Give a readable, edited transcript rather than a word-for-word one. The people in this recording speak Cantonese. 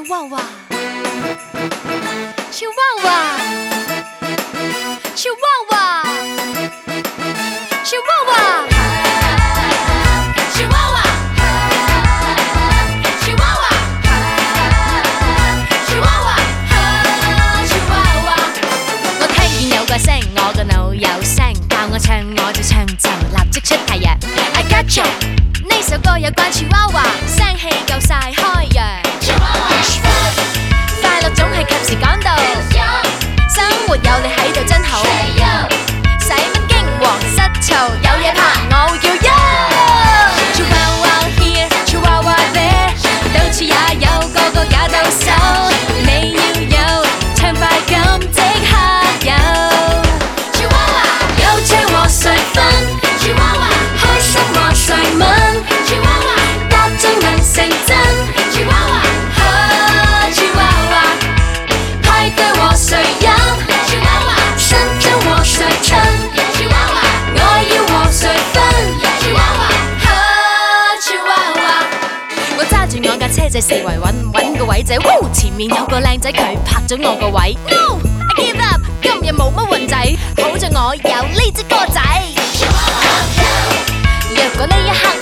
Chihuahua, Chihuahua, Chihuahua, Chihuahua, Chihuahua, Chihuahua, Chihuahua, Chihuahua。我聽見有個聲，我個腦有聲，教我唱我就唱就立即出太陽。I got you。呢首歌有關 Chihuahua， 聲氣夠晒開揚。快樂總係及時趕到，生活有你喺度真好。使乜驚惶失措？有嘢怕我會叫喲。Chihuahua here, Chihuahua there， 到處也有個假到手，你要有暢快感即刻有。Chihuahua 有車和誰分？ Chihuahua 開心和誰吻？ Chihuahua 答將能成真。Chihuahua 派對和誰飲？ Chihuahua 新疆和誰親？ Chihuahua 我要和誰分？ Chihuahua 我揸住我架車仔四圍揾個位仔，前面有個靚仔佢拍咗我個位。No I give up， 今日冇乜運仔，好在我有呢支歌仔。若果呢一刻